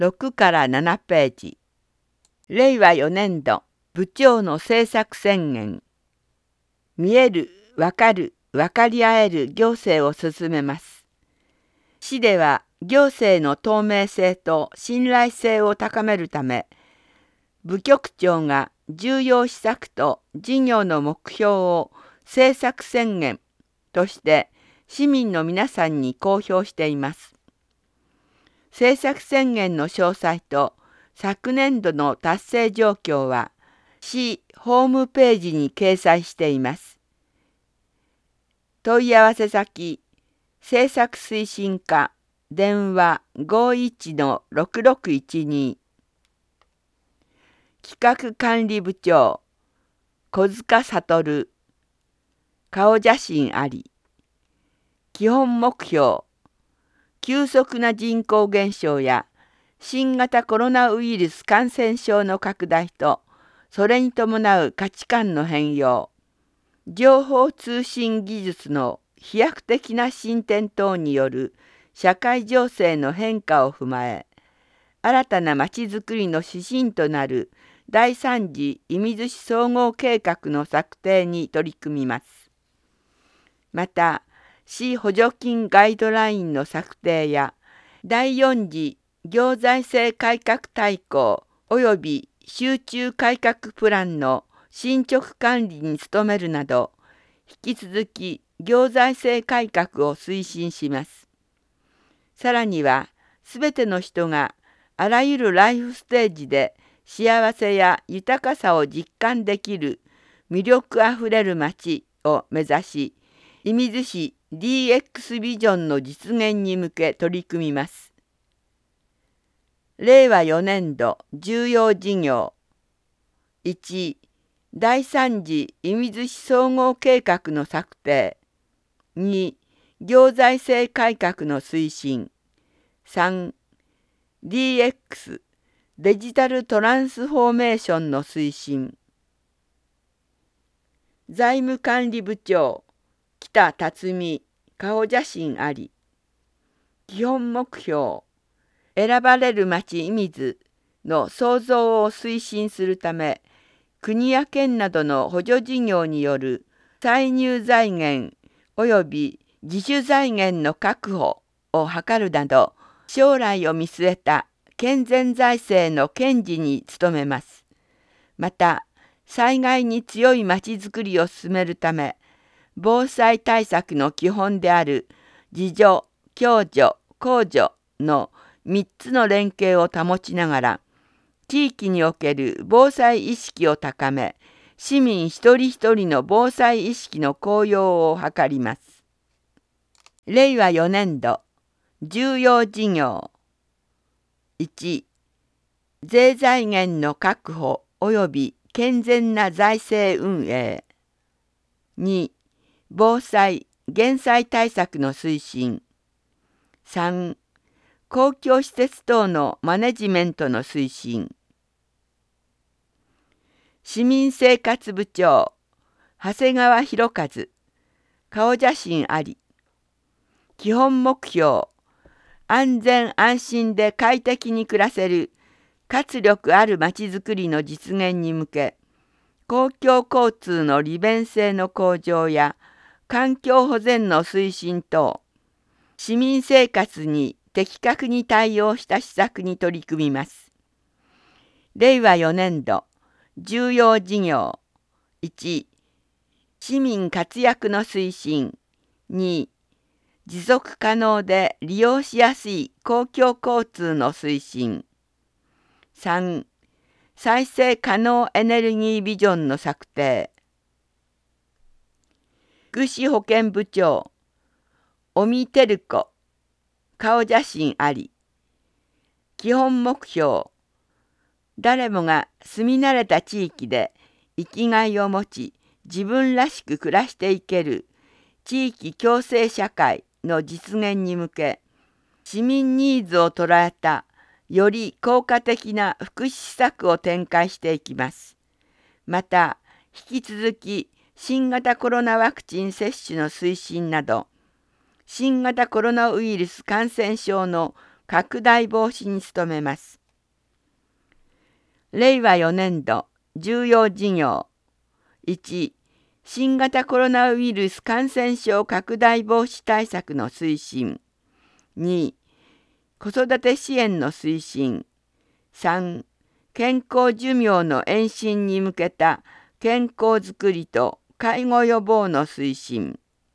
6から7ページ。令和4年度部長の政策宣言。見える、わかる、分かり合える行政を進めます。市では行政の透明性と信頼性を高めるため、部局長が重要施策と事業の目標を政策宣言として市民の皆さんに公表しています。政策宣言の詳細と昨年度の達成状況は市ホームページに掲載しています。問い合わせ先、政策推進課、電話 51-6612。企画管理部長、小塚悟。顔写真あり。基本目標、急速な人口減少や新型コロナウイルス感染症の拡大とそれに伴う価値観の変容、情報通信技術の飛躍的な進展等による社会情勢の変化を踏まえ、新たなまちづくりの指針となる第3次射水市総合計画の策定に取り組みます。また、市補助金ガイドラインの策定や第4次行財政改革大綱及び集中改革プランの進捗管理に努めるなど、引き続き行財政改革を推進します。さらには、すべての人があらゆるライフステージで幸せや豊かさを実感できる魅力あふれる街を目指し、射水市 DX ビジョンの実現に向け取り組みます。令和4年度重要事業。1、第3次射水市総合計画の策定。2、行財政改革の推進。3、DX デジタルトランスフォーメーションの推進。財務管理部長、北辰巳。顔写真あり。基本目標、選ばれる町射水の創造を推進するため、国や県などの補助事業による歳入財源及び自主財源の確保を図るなど、将来を見据えた健全財政の堅持に努めます。また、災害に強いまちづくりを進めるため、防災対策の基本である自助、共助、公助の3つの連携を保ちながら、地域における防災意識を高め、市民一人一人の防災意識の向上を図ります。令和4年度重要事業。1、税財源の確保及び健全な財政運営。2、防災・減災対策の推進。3、公共施設等のマネジメントの推進。市民生活部長、長谷川博和。顔写真あり。基本目標、安全安心で快適に暮らせる活力あるまちづくりの実現に向け、公共交通の利便性の向上や環境保全の推進等、市民生活に的確に対応した施策に取り組みます。令和4年度重要事業。1、市民活躍の推進。2、持続可能で利用しやすい公共交通の推進。3、再生可能エネルギービジョンの策定。福祉保健部長、尾身照子。顔写真あり。基本目標、誰もが住み慣れた地域で生きがいを持ち自分らしく暮らしていける地域共生社会の実現に向け、市民ニーズを捉えたより効果的な福祉施策を展開していきます。また、引き続き新型コロナワクチン接種の推進など、新型コロナウイルス感染症の拡大防止に努めます。令和4年度重要事業1、新型コロナウイルス感染症拡大防止対策の推進。2、子育て支援の推進。3、健康寿命の延伸に向けた健康づくりと介護予防の推進。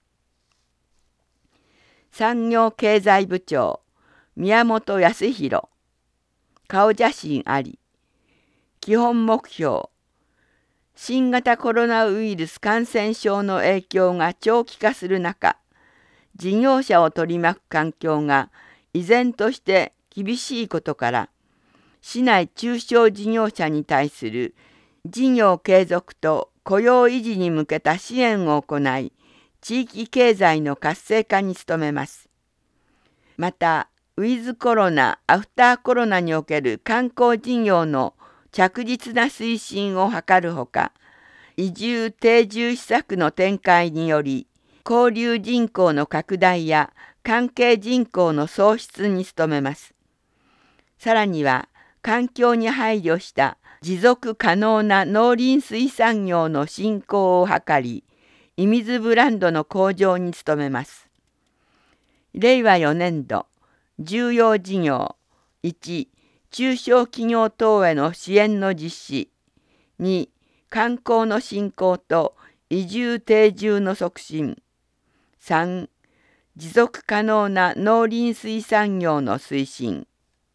産業経済部長、宮本康弘。顔写真あり。基本目標。新型コロナウイルス感染症の影響が長期化する中、事業者を取り巻く環境が依然として厳しいことから、市内中小事業者に対する事業継続と雇用維持に向けた支援を行い、地域経済の活性化に努めます。また、ウィズコロナ・アフターコロナにおける観光事業の着実な推進を図るほか、移住定住施策の展開により、交流人口の拡大や関係人口の創出に努めます。さらには、環境に配慮した持続可能な農林水産業の振興を図り、射水ブランドの向上に努めます。令和4年度重要事業1、中小企業等への支援の実施。2、観光の振興と移住定住の促進。3、持続可能な農林水産業の推進。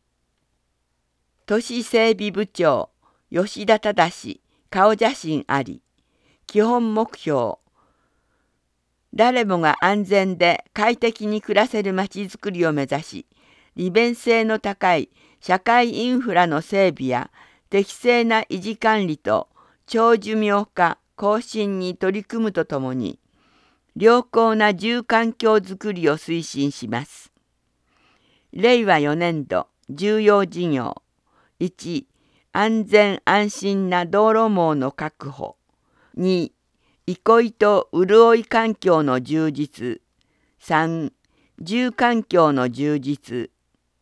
都市整備部長、吉田忠。顔写真あり。基本目標。誰もが安全で快適に暮らせるまちづくりを目指し、利便性の高い社会インフラの整備や適正な維持管理と長寿命化・更新に取り組むとともに、良好な住環境づくりを推進します。令和4年度重要事業1、安全安心な道路網の確保。2、憩いと潤い環境の充実。3、住環境の充実。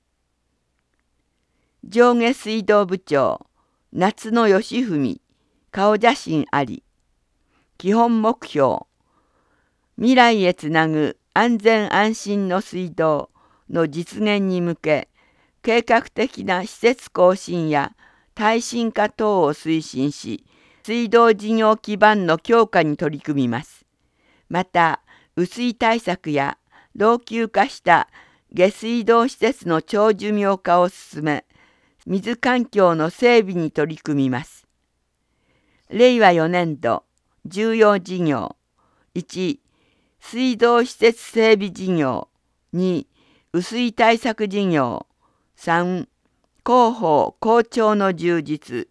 上下水道部長、夏野義文。顔写真あり。基本目標。未来へつなぐ安全安心の水道の実現に向け、計画的な施設更新や耐震化等を推進し、水道事業基盤の強化に取り組みます。また、雨水対策や老朽化した下水道施設の長寿命化を進め、水環境の整備に取り組みます。令和4年度重要事業1、水道施設整備事業。2、雨水対策事業。3、広報・校長の充実。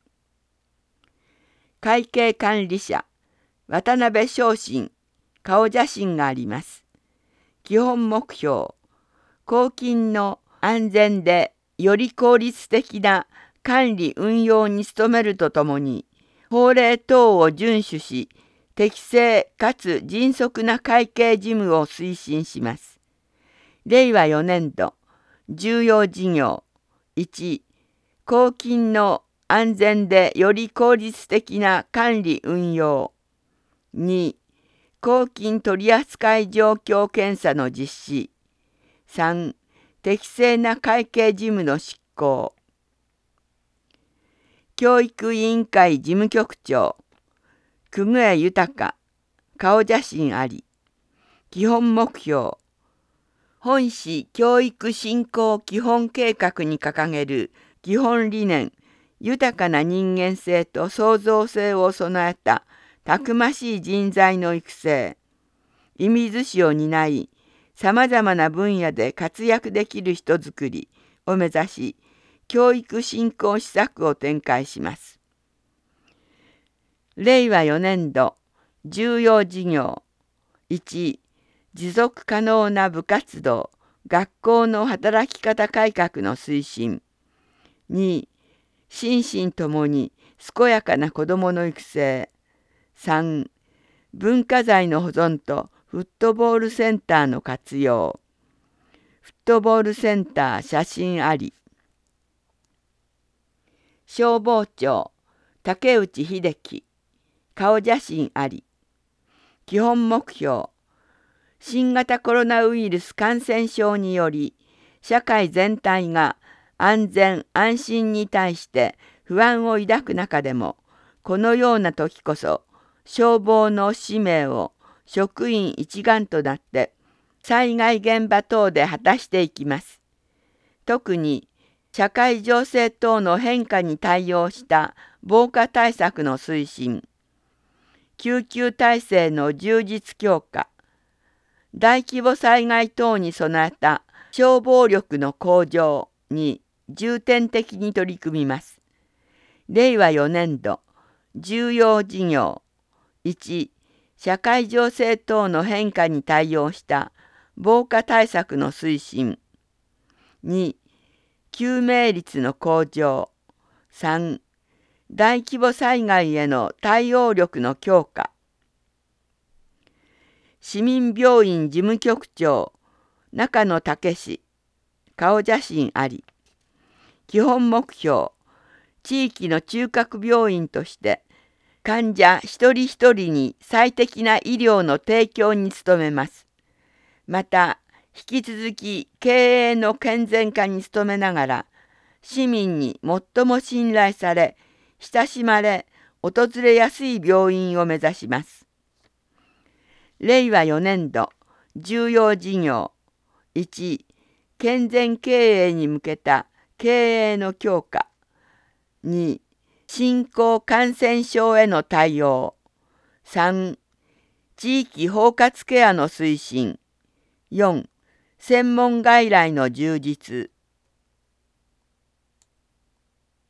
会計管理者、渡辺昇進。顔写真があります。基本目標。公金の安全でより効率的な管理運用に努めるとともに、法令等を遵守し、適正かつ迅速な会計事務を推進します。令和4年度重要事業1、公金の安全でより効率的な管理運用。2、公金取扱状況検査の実施。3、適正な会計事務の執行。教育委員会事務局長、久久江豊。顔写真あり。基本目標。本市教育振興基本計画に掲げる基本理念、豊かな人間性と創造性を備えたたくましい人材の育成、射水市を担い、さまざまな分野で活躍できる人づくりを目指し、教育振興施策を展開します。令和4年度重要事業1、持続可能な部活動・学校の働き方改革の推進。2、心身ともに健やかな子どもの育成。3、文化財の保存とフットボールセンターの活用。 フットボールセンター写真あり。消防庁竹内秀樹顔写真あり。基本目標、新型コロナウイルス感染症により社会全体が安全安心に対して不安を抱く中でも、このような時こそ消防の使命を職員一丸となって災害現場等で果たしていきます。特に社会情勢等の変化に対応した防火対策の推進、救急体制の充実強化、大規模災害等に備えた消防力の向上に重点的に取り組みます。令和4年度重要事業1、社会情勢等の変化に対応した防火対策の推進、2、救命率の向上、3、大規模災害への対応力の強化。市民病院事務局長中野武史顔写真あり。基本目標、地域の中核病院として患者一人一人に最適な医療の提供に努めます。また引き続き経営の健全化に努めながら、市民に最も信頼され親しまれ訪れやすい病院を目指します。令和4年度重要事業1、健全経営に向けた経営の強化、2、新興感染症への対応、3、地域包括ケアの推進、4、専門外来の充実。